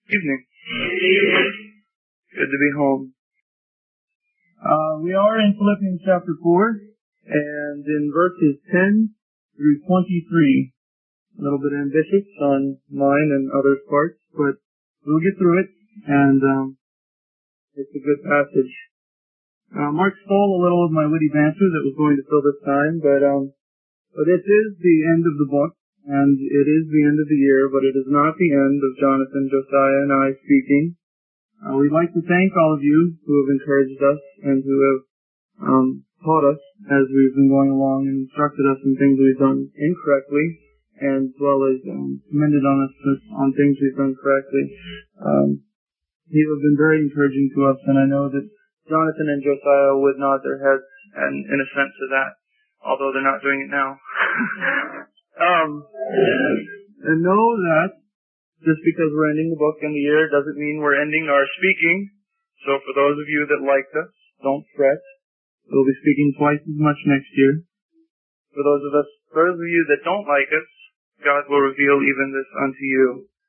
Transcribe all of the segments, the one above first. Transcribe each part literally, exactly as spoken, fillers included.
Evening. Good to be home. Uh, we are in Philippians chapter four, and in verses ten through twenty-three. A little bit ambitious on mine and others' parts, but we'll get through it, and um, it's a good passage. Uh, Mark stole a little of my witty banter that was going to fill this time, but um, but it is the end of the book. And it is the end of the year, but it is not the end of Jonathan, Josiah, and I speaking. Uh, we'd like to thank all of you who have encouraged us and who have um, taught us as we've been going along and instructed us in things we've done incorrectly, as well as um, commended on us on things we've done correctly. Um, you have been very encouraging to us, and I know that Jonathan and Josiah would nod their heads and in assent to that, although they're not doing it now. Um, and know that just because we're ending the book in the year doesn't mean we're ending our speaking. So for those of you that liked us, don't fret. We'll be speaking twice as much next year. For those of us, for those of you that don't like us, God will reveal even this unto you.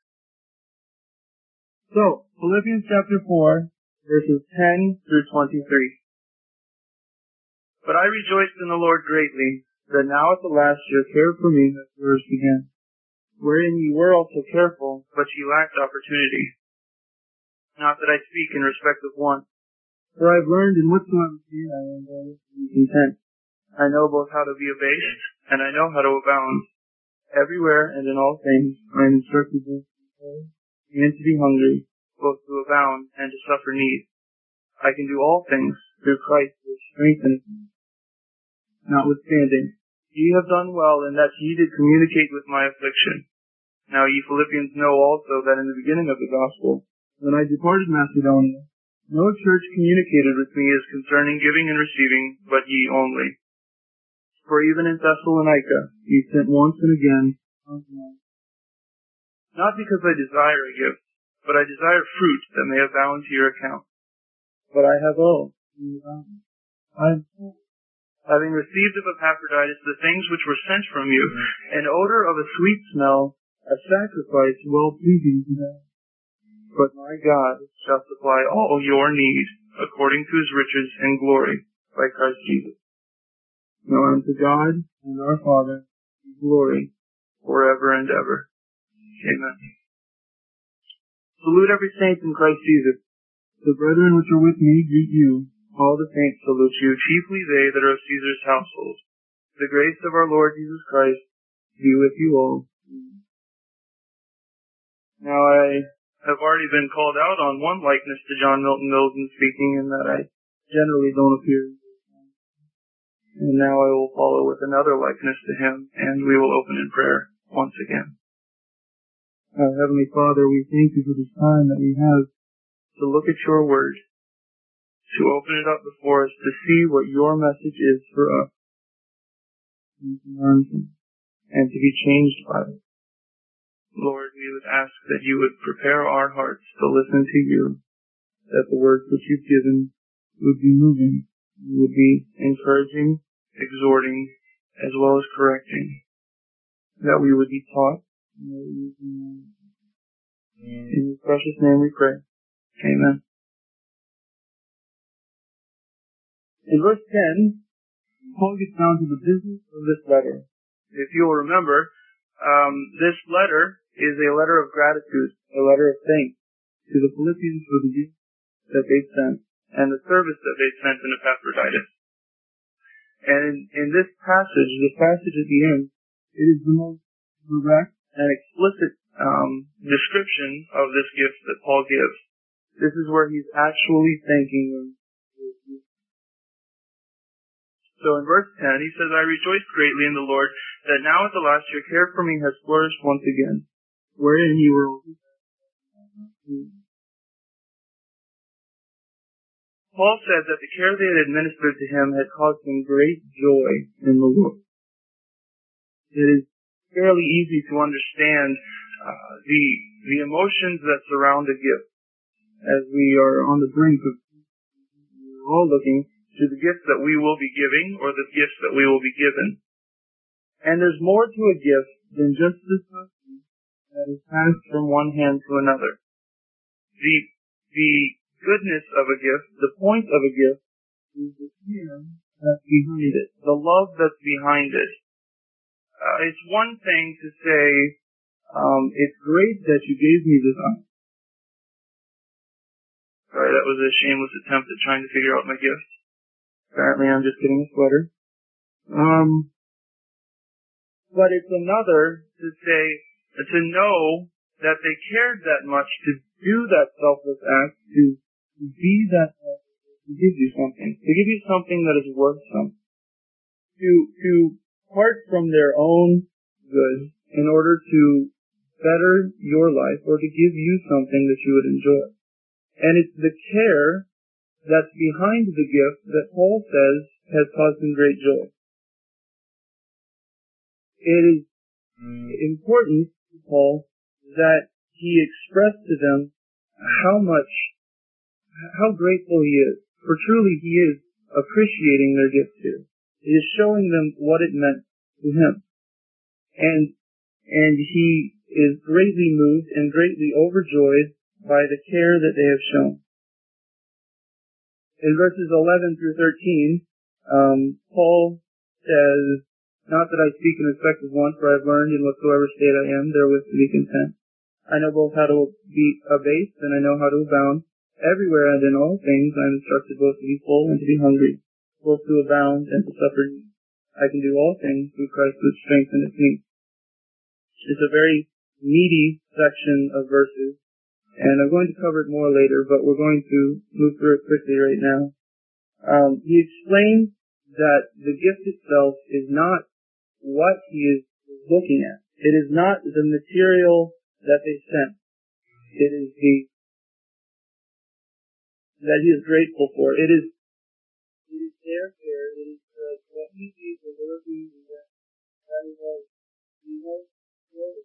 So, Philippians chapter four, verses ten through twenty-three. But I rejoiced in the Lord greatly, that now at the last your care for me has flourished again, wherein ye were also careful, but ye lacked opportunity. Not that I speak in respect of one, for I have learned in whatsoever state I am to be content. I know both how to be abased, and I know how to abound. Everywhere and in all things I am instructed both to be full and to be hungry, both to abound and to suffer need. I can do all things through Christ which strengtheneth me. Notwithstanding, ye have done well in that ye did communicate with my affliction. Now ye Philippians know also that in the beginning of the gospel, when I departed Macedonia, no church communicated with me as concerning giving and receiving, but ye only. For even in Thessalonica ye sent once and again, not because I desire a gift, but I desire fruit that may abound to your account. But I have all. I have having received of Epaphroditus the things which were sent from you, an odor of a sweet smell, a sacrifice well-pleasing to God. But my God shall supply all your need, according to his riches and glory, by Christ Jesus. Now unto God and our Father be glory forever and ever. Amen. Salute every saint in Christ Jesus. The brethren which are with me greet you. All the saints salute you, chiefly they that are of Caesar's household. The grace of our Lord Jesus Christ be with you all. Now I have already been called out on one likeness to John Milton Mills in speaking, in that I generally don't appear. And now I will follow with another likeness to him, and we will open in prayer once again. Our Heavenly Father, we thank you for this time that we have to look at your word, to open it up before us, to see what your message is for us, and to learn from it, and to be changed by it. Lord, we would ask that you would prepare our hearts to listen to you, that the words which you've given would be moving, would be encouraging, exhorting, as well as correcting, that we would be taught. In your precious name we pray. Amen. In verse ten, Paul gets down to the business of this letter. If you'll remember, um, this letter is a letter of gratitude, a letter of thanks to the Philippians for the gift that they sent and the service that they sent in Epaphroditus. And in, in this passage, the passage at the end, it is the most direct and explicit um, description of this gift that Paul gives. This is where he's actually thanking them. So in verse ten, he says, I rejoice greatly in the Lord that now at the last your care for me has flourished once again, wherein you were. Paul said that the care they had administered to him had caused him great joy in the Lord. It is fairly easy to understand uh, the the emotions that surround a gift as we are on the brink of we're all looking to the gifts that we will be giving or the gifts that we will be given. And there's more to a gift than just this blessing that is passed from one hand to another. the, the goodness of a gift, the point of a gift, is the care that's behind it, the love that's behind it. Uh, it's one thing to say, um, it's great that you gave me this. Sorry, that was a shameless attempt at trying to figure out my gift. Apparently I'm just getting a sweater. Um, but it's another to say, to know that they cared that much to do that selfless act, to be that, to give you something, to give you something that is worth something, to, to part from their own good in order to better your life or to give you something that you would enjoy. And it's the care that's behind the gift that Paul says has caused him great joy. It is important to Paul that he expressed to them how much, how grateful he is. For truly he is appreciating their gift too. It is showing them what it meant to him. And, and he is greatly moved and greatly overjoyed by the care that they have shown. In verses eleven through thirteen, um, Paul says, "Not that I speak in respect of one, for I have learned in whatsoever state I am, therewith to be content. I know both how to be abased, and I know how to abound. Everywhere and in all things I am instructed both to be full and to be hungry, both to abound and to suffer need. I can do all things through Christ which strengtheneth me." It's a very meaty section of verses, and I'm going to cover it more later, but we're going to move through it quickly right now. Um, he explains that the gift itself is not what he is looking at. It is not the material that they sent. It is the that he is grateful for. It is it is their care. It is uh, what he gave the Lord and that that is what he was for.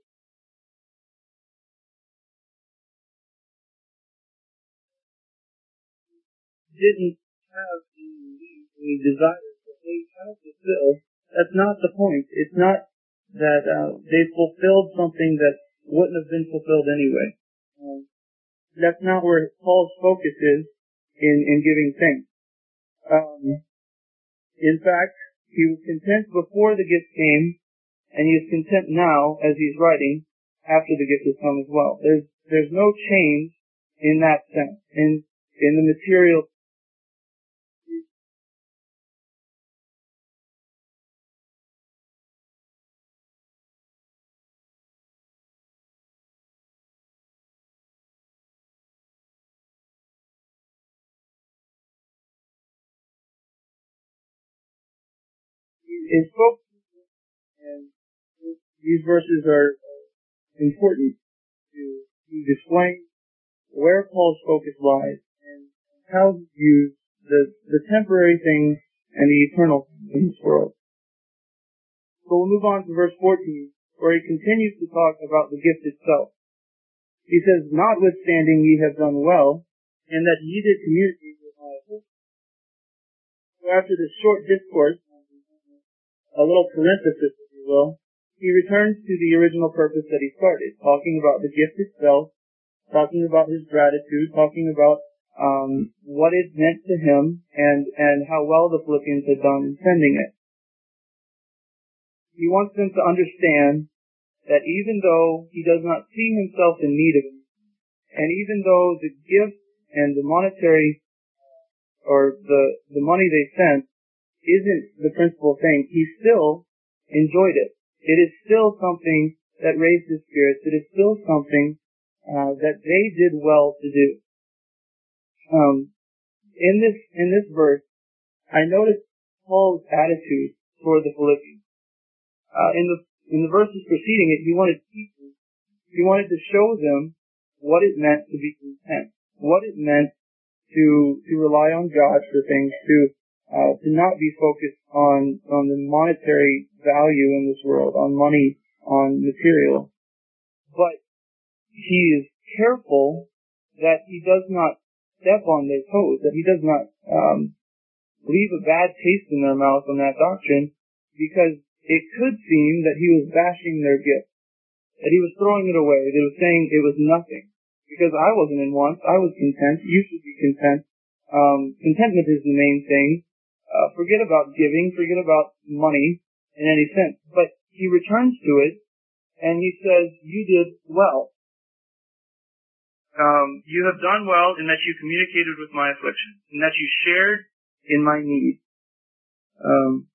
Didn't have any needs, any desires that they had to fulfill. That's not the point. It's not that uh, they fulfilled something that wouldn't have been fulfilled anyway. Um, that's not where Paul's focus is in, in giving thanks. Um, in fact, he was content before the gift came, and he is content now as he's writing after the gift has come as well. There's there's no change in that sense. In in the material. His focus, and these verses are important to, to displaying where Paul's focus lies and how he views the, the temporary things and the eternal things in this world. So we'll move on to verse fourteen, where he continues to talk about the gift itself. He says, "Notwithstanding ye have done well, and that ye did communicate with my hope." So after this short discourse, a little parenthesis, if you will, he returns to the original purpose that he started, talking about the gift itself, talking about his gratitude, talking about um, what it meant to him, and, and how well the Philippians had done in sending it. He wants them to understand that even though he does not see himself in need of it, and even though the gift and the monetary, or the, the money they sent, isn't the principal thing, he still enjoyed it. It is still something that raised his spirits. It is still something uh, that they did well to do. Um, in this in this verse, I noticed Paul's attitude toward the Philippians. Uh, in the in the verses preceding it, he wanted to teach them. He wanted to show them what it meant to be content, what it meant to to rely on God for things, to Uh, to not be focused on, on the monetary value in this world, on money, on material. But he is careful that he does not step on their toes, that he does not um, leave a bad taste in their mouth on that doctrine, because it could seem that he was bashing their gift, that he was throwing it away, that he was saying it was nothing. because I wasn't in want. I was content. You should be content. Um, contentment is the main thing. Uh, forget about giving. Forget about money in any sense. But he returns to it, and he says, you did well. Um, you have done well in that you communicated with my affliction, in that you shared in my need. Um,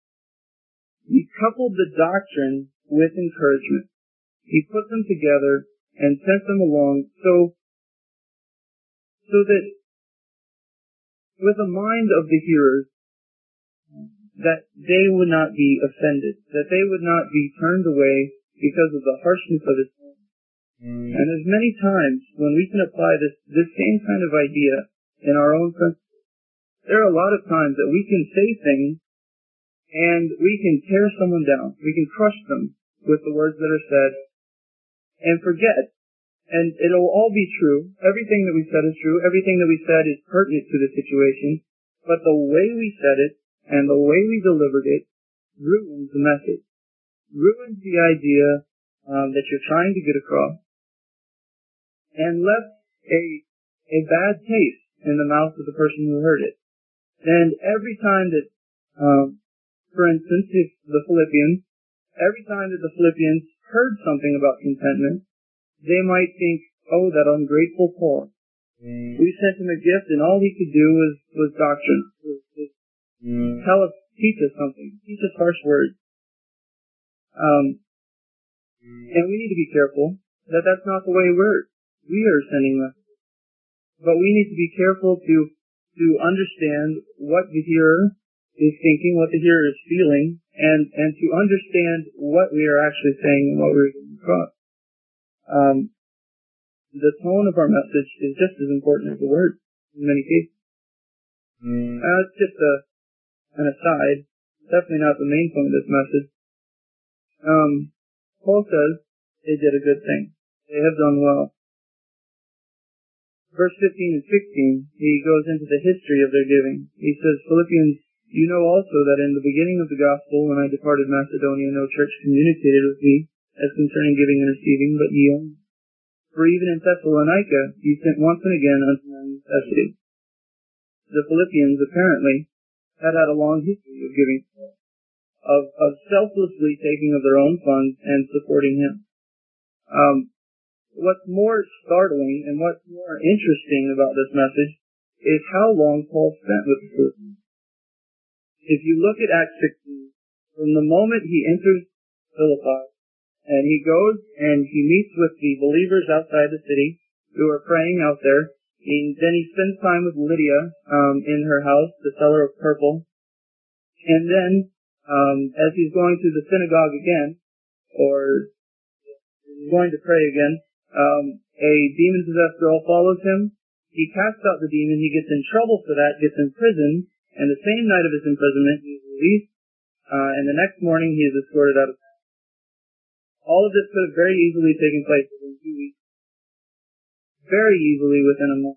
he coupled the doctrine with encouragement. He put them together and sent them along so, so that with the mind of the hearers, that they would not be offended, that they would not be turned away because of the harshness of his tone. Mm. And there's many times when we can apply this, this same kind of idea in our own principles. There are a lot of times that we can say things and we can tear someone down. We can crush them with the words that are said and forget. And it'll all be true. Everything that we said is true. Everything that we said is pertinent to the situation. But the way we said it and the way we delivered it ruins the message. Ruins the idea um, that you're trying to get across. And left a, a bad taste in the mouth of the person who heard it. And every time that, um, for instance, if the Philippians, every time that the Philippians heard something about contentment, they might think, oh, that ungrateful Paul. Mm. We sent him a gift and all he could do was, was doctrine. Was, was mm. Tell us, teach us something. Teach us harsh words. Um, mm. And we need to be careful that that's not the way we're, we are sending messages. But we need to be careful to, to understand what the hearer is thinking, what the hearer is feeling, and, and to understand what we are actually saying and what we're getting across. Um, the tone of our message is just as important as the words in many cases. Mm. Uh, it's just a, an aside. Definitely not the main point of this message. Um, Paul says they did a good thing. They have done well. Verse fifteen and sixteen, he goes into the history of their giving. He says, Philippians, you know also that in the beginning of the gospel, when I departed Macedonia, no church communicated with me as concerning giving and receiving, but ye only. For even in Thessalonica, ye sent once and again unto my necessity. The Philippians, apparently, had had a long history of giving, of, of selflessly taking of their own funds and supporting him. Um, what's more startling and what's more interesting about this message is how long Paul spent with the Philippians. If you look at Acts sixteen, from the moment he enters Philippi, and he goes and he meets with the believers outside the city who are praying out there. And then he spends time with Lydia um, in her house, the seller of purple. And then, um, as he's going to the synagogue again, or he's going to pray again, um, a demon-possessed girl follows him. He casts out the demon. He gets in trouble for that, gets imprisoned, and the same night of his imprisonment, he's released. Uh, and the next morning, he is escorted out of town. All of this could have very easily taken place within two weeks. Very easily within a month.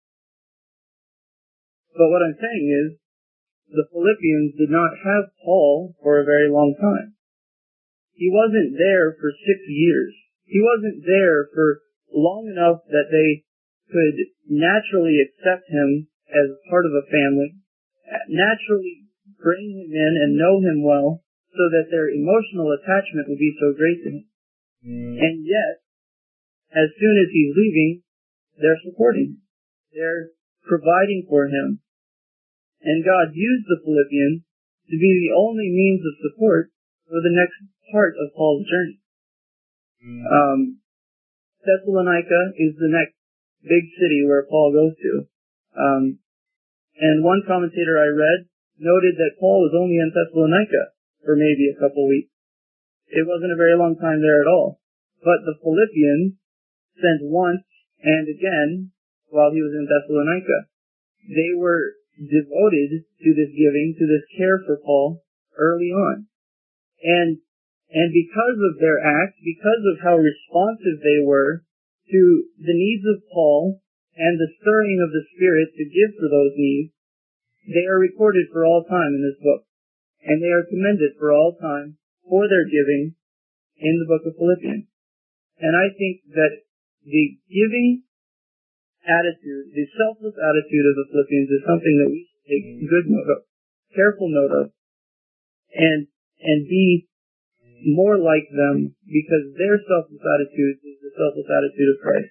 But what I'm saying is, the Philippians did not have Paul for a very long time. He wasn't there for six years. He wasn't there for long enough that they could naturally accept him as part of a family, naturally bring him in and know him well, so that their emotional attachment would be so great to him. Mm. And yet, as soon as he's leaving, they're supporting him. They're providing for him. And God used the Philippians to be the only means of support for the next part of Paul's journey. Mm. Um, Thessalonica is the next big city where Paul goes to. Um, and one commentator I read noted that Paul was only in Thessalonica for maybe a couple weeks. It wasn't a very long time there at all. But the Philippians sent once and again while he was in Thessalonica. They were devoted to this giving, to this care for Paul early on. And and because of their act, because of how responsive they were to the needs of Paul and the stirring of the Spirit to give for those needs, they are recorded for all time in this book. And they are commended for all time for their giving in the book of Philippians. And I think that the giving attitude, the selfless attitude of the Philippians is something that we should take good note of, careful note of, and and be more like them, because their selfless attitude is the selfless attitude of Christ.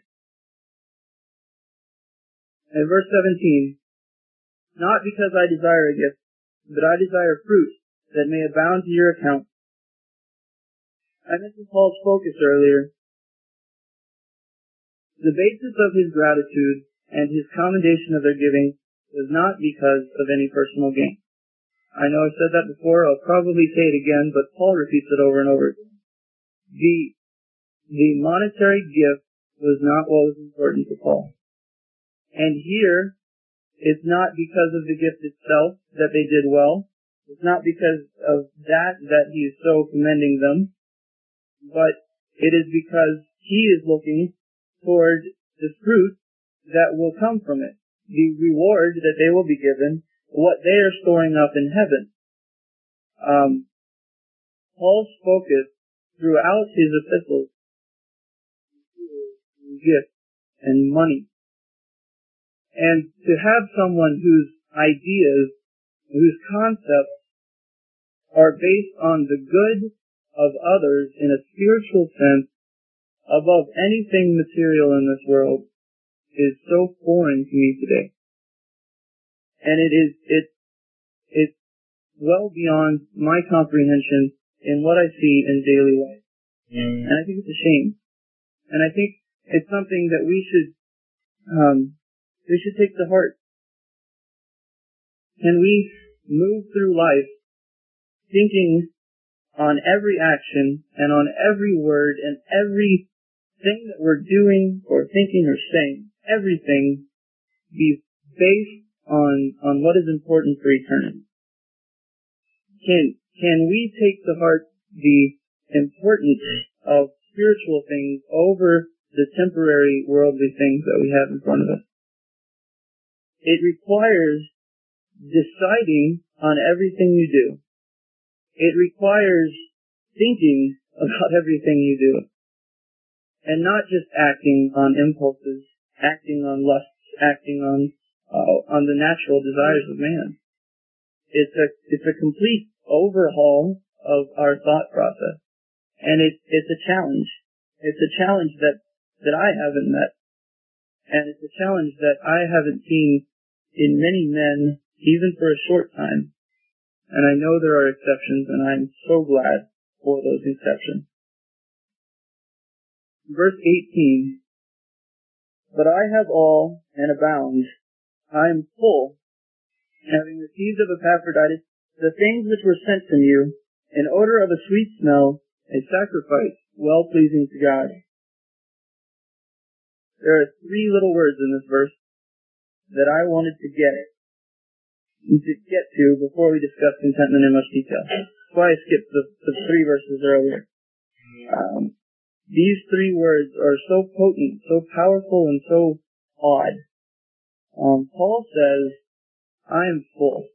And verse seventeen, not because I desire a gift, but I desire fruit that may abound to your account. I mentioned Paul's focus earlier. The basis of his gratitude and his commendation of their giving was not because of any personal gain. I know I've said that before, I'll probably say it again, but Paul repeats it over and over again. The, the monetary gift was not what was important to Paul. And here, it's not because of the gift itself that they did well. It's not because of that that he is so commending them, but it is because he is looking toward the fruit that will come from it, the reward that they will be given, what they are storing up in heaven. Um, Paul's focus throughout his epistles is gifts and money. And to have someone whose ideas, whose concepts are based on the good of others in a spiritual sense above anything material in this world is so foreign to me today. And it is, it, it's well beyond my comprehension in what I see in daily life. Mm. And I think it's a shame. And I think it's something that we should, um, we should take to heart. Can we move through life thinking on every action and on every word and every thing that we're doing or thinking or saying, everything be based on, on what is important for eternity? Can, can we take to heart the importance of spiritual things over the temporary worldly things that we have in front of us? It requires deciding on everything you do. It requires thinking about everything you do. And not just acting on impulses, acting on lusts, acting on uh, on the natural desires of man. It's a it's a complete overhaul of our thought process. And it's it's a challenge. It's a challenge that, that I haven't met. And it's a challenge that I haven't seen in many men, even for a short time. And I know there are exceptions, and I'm so glad for those exceptions. Verse eighteen, but I have all and abound. I am full, having received of Epaphroditus the things which were sent from you, an odor of a sweet smell, a sacrifice well-pleasing to God. There are three little words in this verse that I wanted to get to get to before we discuss contentment in much detail. That's why I skipped the, the three verses earlier. Um, these three words are so potent, so powerful, and so odd. Um, Paul says, I am full.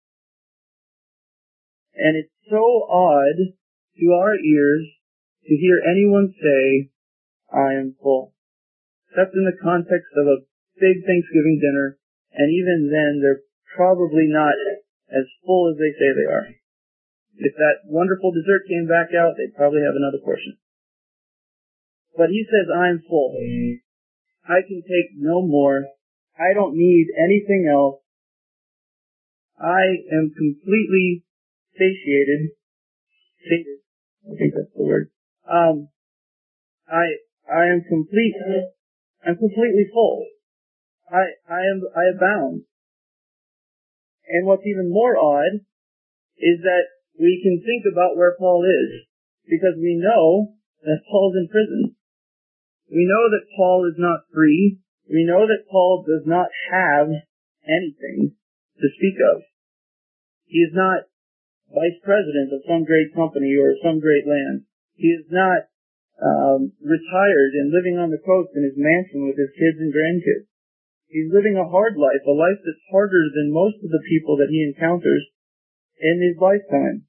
And it's so odd to our ears to hear anyone say, I am full. Except in the context of a big Thanksgiving dinner, and even then they're probably not as full as they say they are. If that wonderful dessert came back out, they'd probably have another portion. But he says, I'm full. I can take no more. I don't need anything else. I am completely satiated. Sated. I think that's the word. Um, I, I am complete, I'm completely full. I, I am, I abound. And what's even more odd is that we can think about where Paul is, because we know that Paul's in prison. We know that Paul is not free. We know that Paul does not have anything to speak of. He is not vice president of some great company or some great land. He is not um, retired and living on the coast in his mansion with his kids and grandkids. He's living a hard life, a life that's harder than most of the people that he encounters in his lifetime.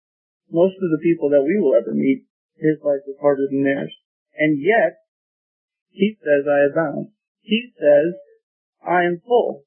Most of the people that we will ever meet, his life is harder than theirs. And yet, He says, I abound. He says, I am full.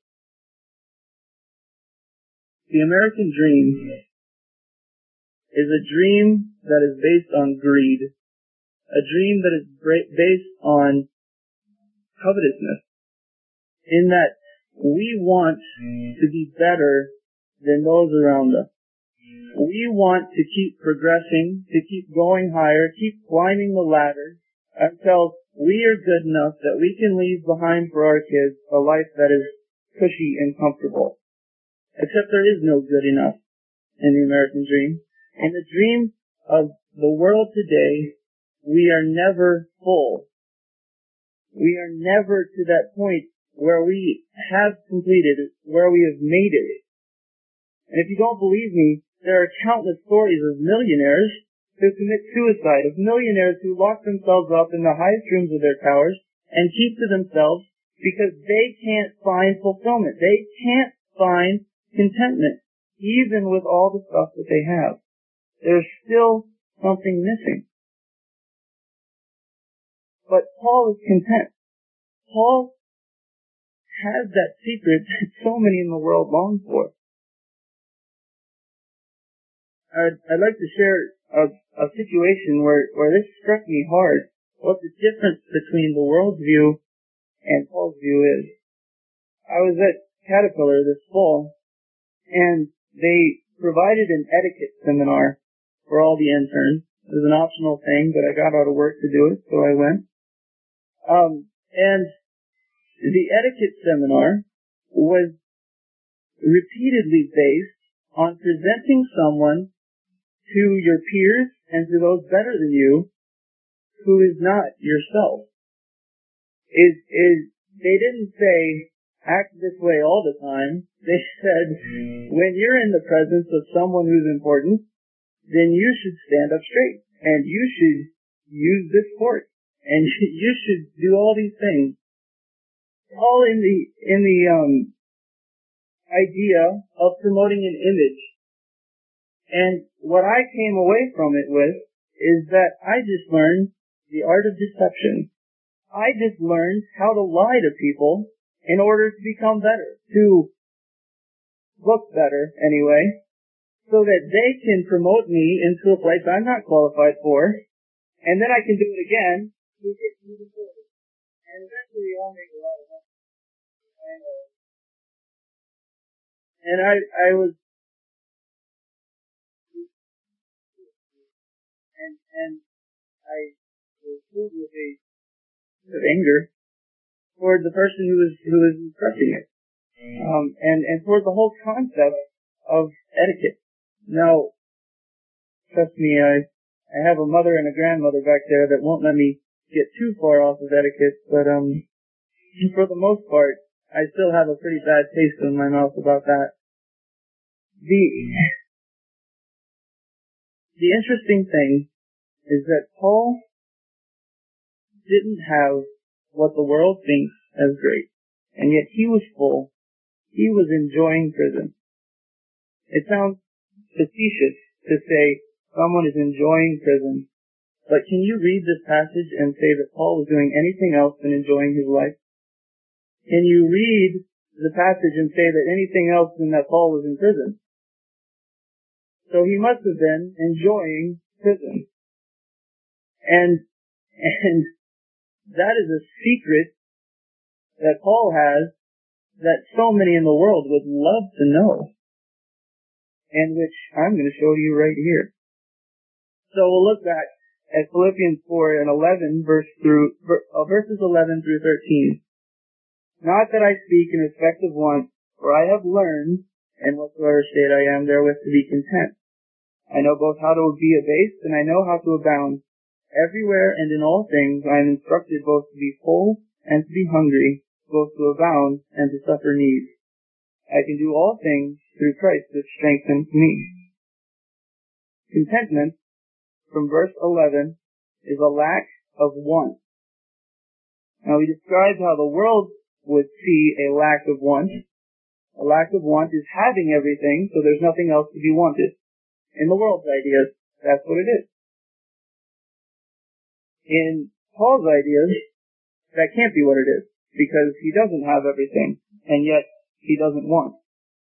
The American dream is a dream that is based on greed, a dream that is based on covetousness, in that we want to be better than those around us. We want to keep progressing, to keep going higher, keep climbing the ladder until we are good enough that we can leave behind for our kids a life that is cushy and comfortable. Except there is no good enough in the American dream. In the dream of the world today, we are never full. We are never to that point where we have completed it, where we have made it. And if you don't believe me, there are countless stories of millionaires who commit suicide, of millionaires who lock themselves up in the highest rooms of their towers and keep to themselves because they can't find fulfillment. They can't find contentment, even with all the stuff that they have. There's still something missing. But Paul is content. Paul has that secret that so many in the world long for. I'd, I'd like to share a, a situation where, where this struck me hard, what the difference between the world's view and Paul's view is. I was at Caterpillar this fall, and they provided an etiquette seminar for all the interns. It was an optional thing, but I got out of work to do it, so I went. Um, and the etiquette seminar was repeatedly based on presenting someone to your peers and to those better than you who is not yourself. Is, is, they didn't say, act this way all the time. They said, when you're in the presence of someone who's important, then you should stand up straight, and you should use this fork, and you should do all these things. All in the, in the, um, idea of promoting an image. And what I came away from it with is that I just learned the art of deception. I just learned how to lie to people in order to become better, to look better anyway, so that they can promote me into a place I'm not qualified for, and then I can do it again to get moving forward. And eventually I'll make a lot of money. And I, I was, and, and I was filled with a, of anger toward the person who was, who was expressing it. Um, and, and toward the whole concept of etiquette. Now, trust me, I, I have a mother and a grandmother back there that won't let me get too far off of etiquette, but, um, for the most part, I still have a pretty bad taste in my mouth about that. The, the interesting thing is that Paul didn't have what the world thinks as great, and yet he was full. He was enjoying prison. It sounds facetious to say someone is enjoying prison, but can you read this passage and say that Paul was doing anything else than enjoying his life? Can you read the passage and say that anything else than that Paul was in prison? So he must have been enjoying prison. And, and that is a secret that Paul has that so many in the world would love to know, and which I'm going to show you right here. So we'll look back at Philippians four and eleven, verse through, uh, verses eleven through thirteen. Not that I speak in respect of want, for I have learned, in whatsoever state I am therewith to be content. I know both how to be abased, and I know how to abound. Everywhere and in all things I am instructed both to be full and to be hungry, both to abound and to suffer need. I can do all things through Christ that strengthens me. Contentment, from verse eleven, is a lack of want. Now we described how the world would see a lack of want. A lack of want is having everything, so there's nothing else to be wanted. In the world's ideas, that's what it is. In Paul's ideas, that can't be what it is, because he doesn't have everything, and yet he doesn't want.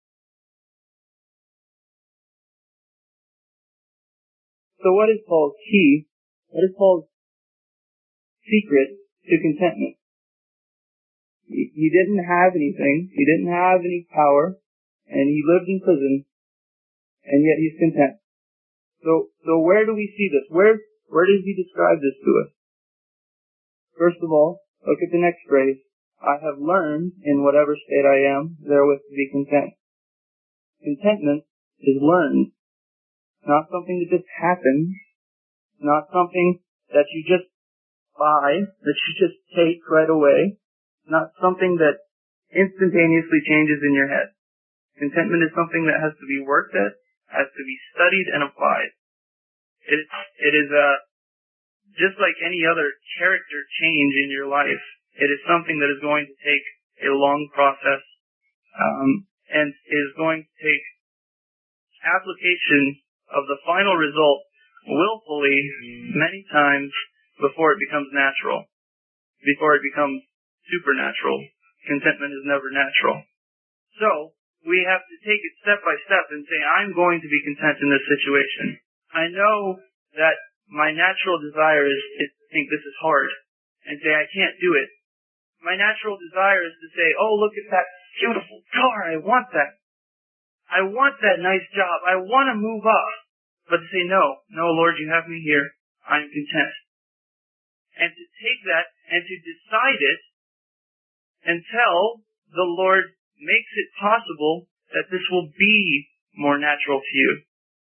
So what is Paul's key? What is Paul's secret to contentment? He, he didn't have anything, he didn't have any power, and he lived in prison, and yet he's content. So, so where do we see this? Where, where does he describe this to us? First of all, look at the next phrase. I have learned, in whatever state I am, therewith to be content. Contentment is learned. Not something that just happens. Not something that you just buy, that you just take right away. Not something that instantaneously changes in your head. Contentment is something that has to be worked at, has to be studied and applied. It, it is a, just like any other character change in your life, it is something that is going to take a long process, um, and is going to take application of the final result willfully many times before it becomes natural, before it becomes supernatural. Contentment is never natural. So, we have to take it step by step and say, I'm going to be content in this situation. I know that my natural desire is, is to think this is hard and say, I can't do it. My natural desire is to say, oh, look at that beautiful car. I want that. I want that nice job. I want to move up. But to say, no, no, Lord, you have me here. I'm content. And to take that and to decide it until the Lord makes it possible that this will be more natural to you.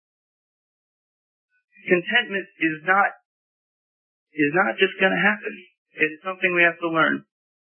Contentment is not, is not just going to happen. It is something we have to learn.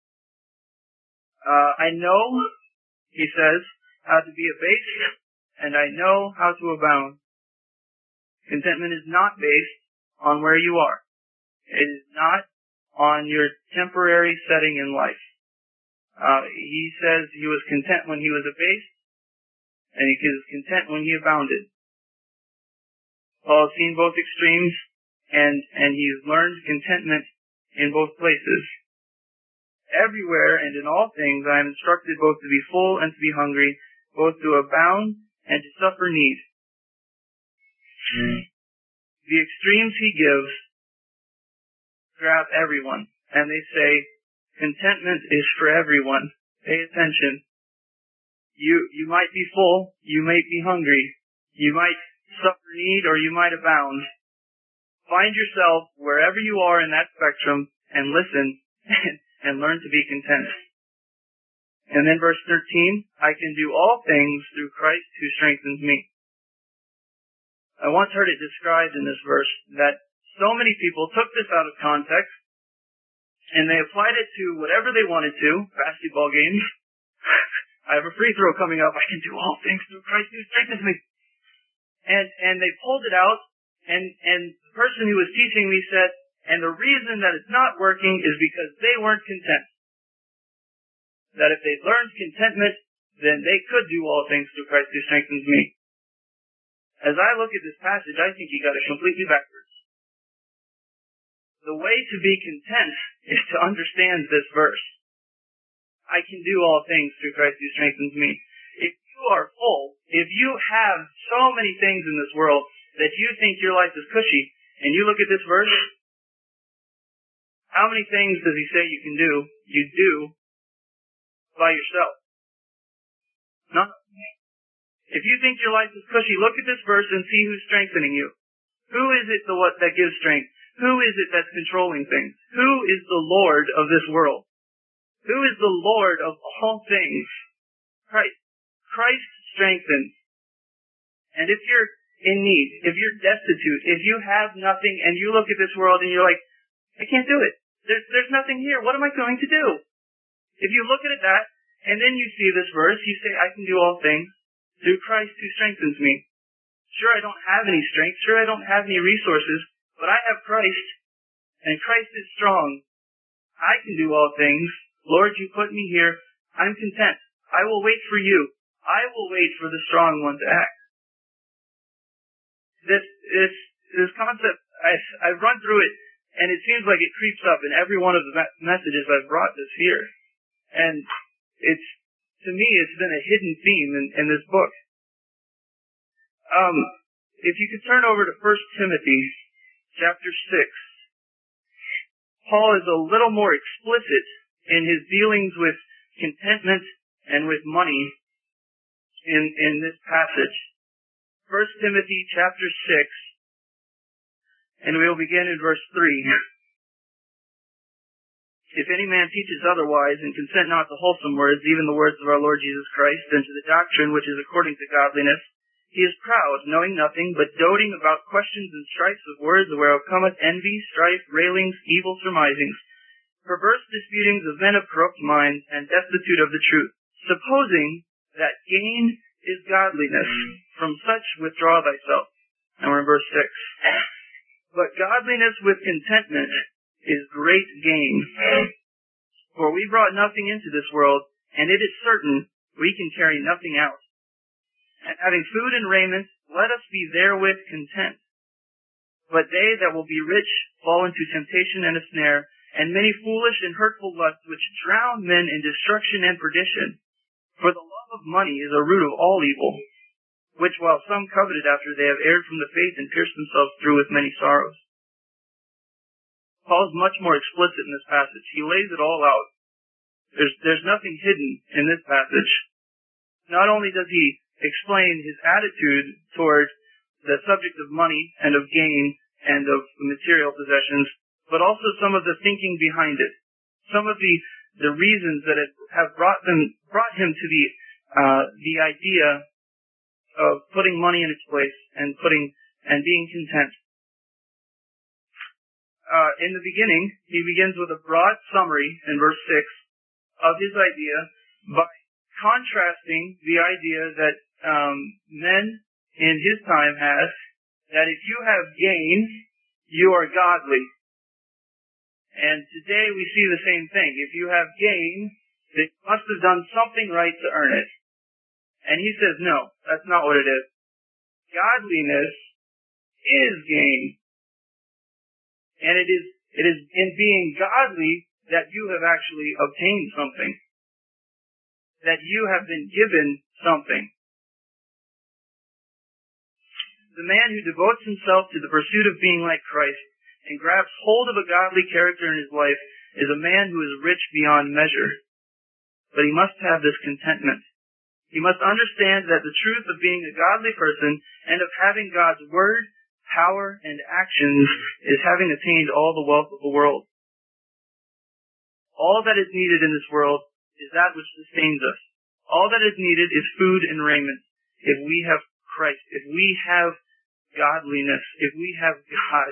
Uh, I know, he says, how to be abased, and I know how to abound. Contentment is not based on where you are. It is not on your temporary setting in life. Uh, he says he was content when he was abased, and he was content when he abounded. Paul has seen both extremes, and, and he's learned contentment in both places. Everywhere and in all things I am instructed both to be full and to be hungry, both to abound and to suffer need. Mm. The extremes he gives grab everyone, and they say, contentment is for everyone. Pay attention. You, you might be full, you might be hungry, you might suffer need, or you might abound. Find yourself wherever you are in that spectrum and listen and learn to be content. And then verse thirteen, I can do all things through Christ who strengthens me. I once heard it described in this verse that so many people took this out of context and they applied it to whatever they wanted to, basketball games. I have a free throw coming up, I can do all things through Christ who strengthens me. And, and they pulled it out, and, and the person who was teaching me said, and the reason that it's not working is because they weren't content. That if they'd learned contentment, then they could do all things through Christ who strengthens me. As I look at this passage, I think he got it completely backwards. The way to be content is to understand this verse. I can do all things through Christ who strengthens me. If you are full, if you have so many things in this world that you think your life is cushy, and you look at this verse, how many things does he say you can do, you do by yourself? None. If you think your life is cushy, look at this verse and see who's strengthening you. Who is it the what that gives strength? Who is it that's controlling things? Who is the Lord of this world? Who is the Lord of all things? Christ. Christ strengthens. And if you're in need, if you're destitute, if you have nothing and you look at this world and you're like, I can't do it. There's, there's nothing here. What am I going to do? If you look at it that, and then you see this verse, you say, I can do all things through Christ who strengthens me. Sure, I don't have any strength. Sure, I don't have any resources, but I have Christ, and Christ is strong. I can do all things. Lord, you put me here. I'm content. I will wait for you. I will wait for the strong one to act. This, this, this concept, I, I've run through it, And it seems like it creeps up in every one of the messages I've brought this year. And it's, to me, it's been a hidden theme in, in this book. Um, if you could turn over to First Timothy chapter six, Paul is a little more explicit in his dealings with contentment and with money in, in this passage. First Timothy chapter six, and we will begin in verse three. If any man teaches otherwise, and consent not to wholesome words, even the words of our Lord Jesus Christ, and to the doctrine which is according to godliness, he is proud, knowing nothing, but doting about questions and strifes of words, whereof cometh envy, strife, railings, evil surmisings, perverse disputings of men of corrupt minds, and destitute of the truth, supposing that gain is godliness. From such withdraw thyself. And we're in verse six. But godliness with contentment is great gain. For we brought nothing into this world, and it is certain we can carry nothing out. And having food and raiment, let us be therewith content. But they that will be rich fall into temptation and a snare, and many foolish and hurtful lusts, which drown men in destruction and perdition. For the love of money is a root of all evil, which while some coveted after, they have erred from the faith and pierced themselves through with many sorrows. Paul is much more explicit in this passage. He lays it all out. There's, there's nothing hidden in this passage. Not only does he explain his attitude toward the subject of money and of gain and of material possessions, but also some of the thinking behind it. Some of the, the reasons that it have brought them, brought him to the, uh, the idea of putting money in its place and putting and being content. Uh, in the beginning, he begins with a broad summary in verse six of his idea by contrasting the idea that um, men in his time had, that if you have gain, you are godly. And today we see the same thing. If you have gain, they must have done something right to earn it. And he says, no, that's not what it is. Godliness is gain. And it is, it is in being godly that you have actually obtained something. That you have been given something. The man who devotes himself to the pursuit of being like Christ and grabs hold of a godly character in his life is a man who is rich beyond measure. But he must have this contentment. He must understand that the truth of being a godly person and of having God's word, power, and actions is having attained all the wealth of the world. All that is needed in this world is that which sustains us. All that is needed is food and raiment. If we have Christ, if we have godliness, if we have God.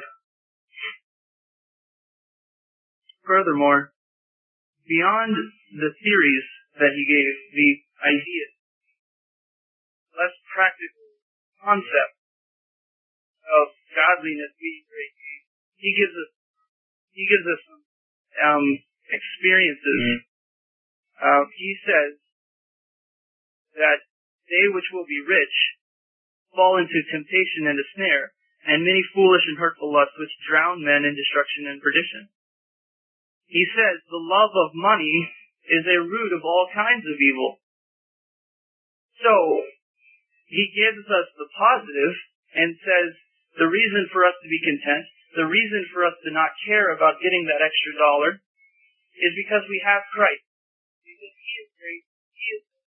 Furthermore, beyond the theories that he gave, the ideas, less practical concept of godliness being great gain, he gives us he gives us some um, experiences. Uh, he says that they which will be rich fall into temptation and a snare, and many foolish and hurtful lusts which drown men in destruction and perdition. He says the love of money is a root of all kinds of evil. So, he gives us the positive and says the reason for us to be content, the reason for us to not care about getting that extra dollar, is because we have Christ. Because he is great, he is great.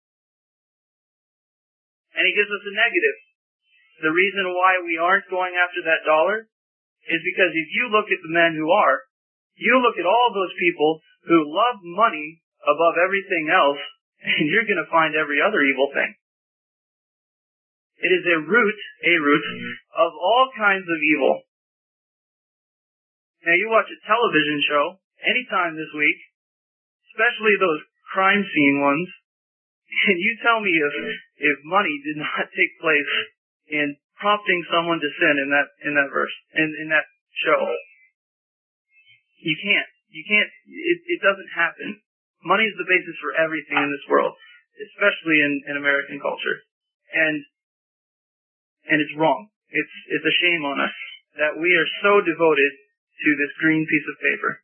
And he gives us a negative. The reason why we aren't going after that dollar is because if you look at the men who are, you look at all those people who love money above everything else, and you're going to find every other evil thing. It is a root, a root of all kinds of evil. Now you watch a television show anytime this week, especially those crime scene ones, and you tell me if, if money did not take place in prompting someone to sin in that, in that verse, in, in that show. You can't. You can't, it, it doesn't happen. Money is the basis for everything in this world, especially in, in American culture. And And it's wrong. It's it's a shame on us that we are so devoted to this green piece of paper.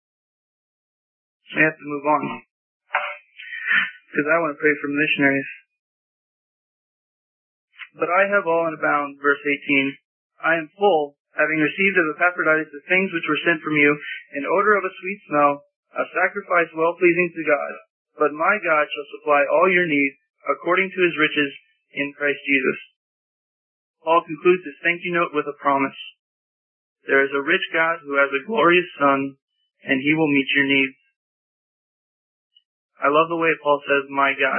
We have to move on. Because I want to pray for missionaries. But I have all and abound, verse eighteen. I am full, having received of Epaphroditus the things which were sent from you, an odor of a sweet smell, a sacrifice well-pleasing to God. But my God shall supply all your need, according to his riches in Christ Jesus. Paul concludes his thank you note with a promise. There is a rich God who has a glorious Son, and he will meet your needs. I love the way Paul says, my God.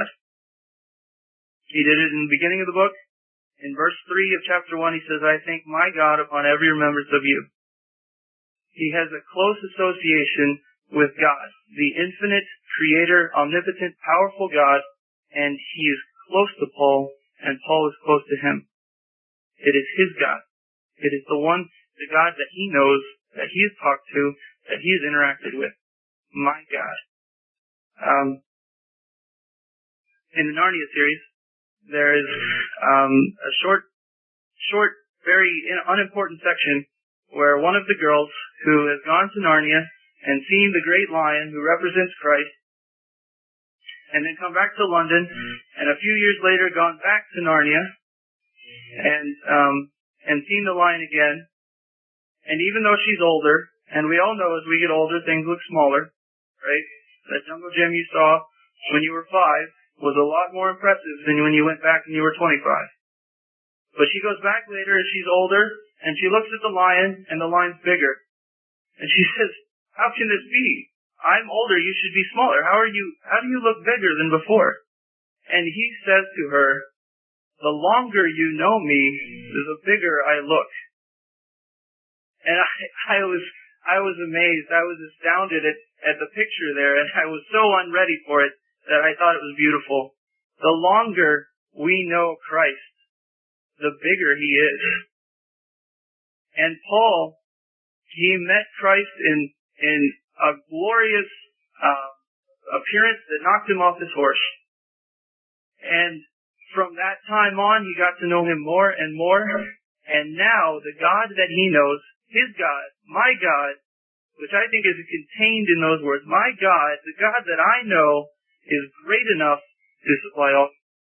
He did it in the beginning of the book. In verse three of chapter one, he says, I thank my God upon every remembrance of you. He has a close association with God, the infinite, creator, omnipotent, powerful God, and he is close to Paul, and Paul is close to him. It is his God. It is the one, the God that he knows, that he has talked to, that he has interacted with. My God. Um, in the Narnia series, there is um, a short, short, very unimportant section where one of the girls who has gone to Narnia and seen the great lion who represents Christ, and then come back to London, and a few years later gone back to Narnia, and um, and seen the lion again, and even though she's older, and we all know as we get older things look smaller, right? That jungle gym you saw when you were five was a lot more impressive than when you went back when you were twenty-five. But she goes back later as she's older, and she looks at the lion, and the lion's bigger. And she says, how can this be? I'm older, you should be smaller. How are you, how do you look bigger than before? And he says to her, the longer you know me, the bigger I look. And I, I was, I was amazed. I was astounded at, at the picture there, and I was so unready for it that I thought it was beautiful. The longer we know Christ, the bigger he is. And Paul, he met Christ in, in a glorious uh, appearance that knocked him off his horse. And from that time on, he got to know him more and more. And now, the God that he knows, his God, my God, which I think is contained in those words, my God, the God that I know, is great enough to supply all.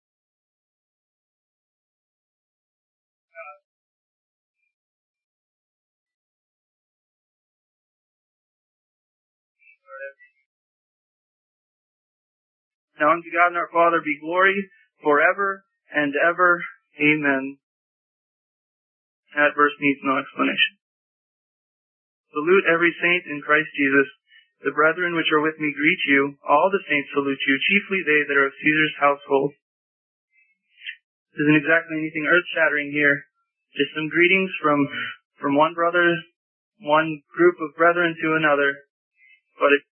Now unto God and our Father be glory forever and ever. Amen. That verse needs no explanation. Salute every saint in Christ Jesus. The brethren which are with me greet you. All the saints salute you, chiefly they that are of Caesar's household. This isn't exactly anything earth-shattering here. Just some greetings from, from one brother, one group of brethren to another. But it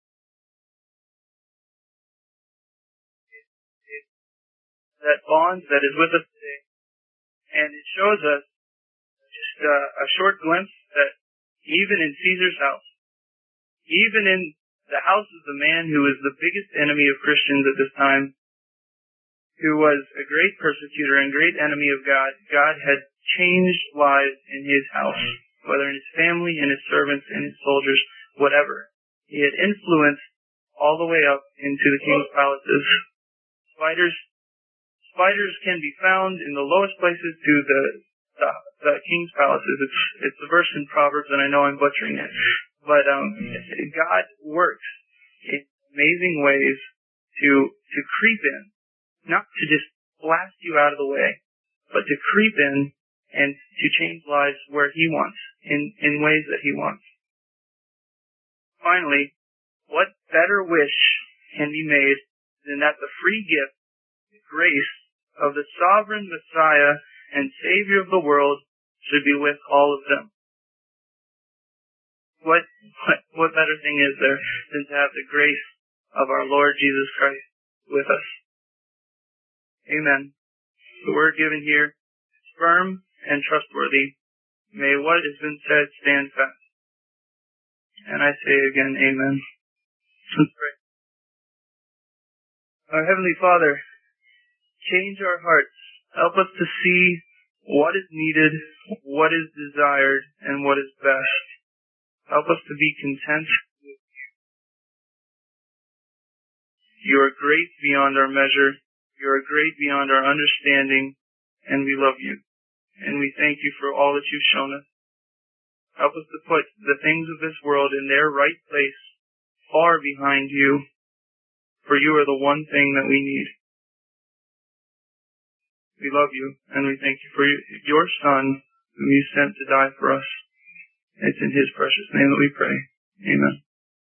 that bond that is with us today. And it shows us just uh, a short glimpse that even in Caesar's house, even in the house of the man who was the biggest enemy of Christians at this time, who was a great persecutor and great enemy of God, God had changed lives in his house, whether in his family, in his servants, in his soldiers, whatever. He had influenced all the way up into the king's palaces. Spiders Spiders can be found in the lowest places to the, the, the king's palaces. It's, it's a verse in Proverbs, and I know I'm butchering it. But um, God works in amazing ways to to creep in, not to just blast you out of the way, but to creep in and to change lives where he wants, in, in ways that he wants. Finally, what better wish can be made than that the free gift, the grace of the sovereign Messiah and Savior of the world should be with all of them. What, what, what better thing is there than to have the grace of our Lord Jesus Christ with us? Amen. The word given here is firm and trustworthy. May what has been said stand fast. And I say again, amen. Let's pray. Our Heavenly Father, change our hearts. Help us to see what is needed, what is desired, and what is best. Help us to be content with you. You are great beyond our measure. You are great beyond our understanding, and we love you. And we thank you for all that you've shown us. Help us to put the things of this world in their right place, far behind you, for you are the one thing that we need. We love you, and we thank you for your Son, whom you sent to die for us. It's in his precious name that we pray. Amen.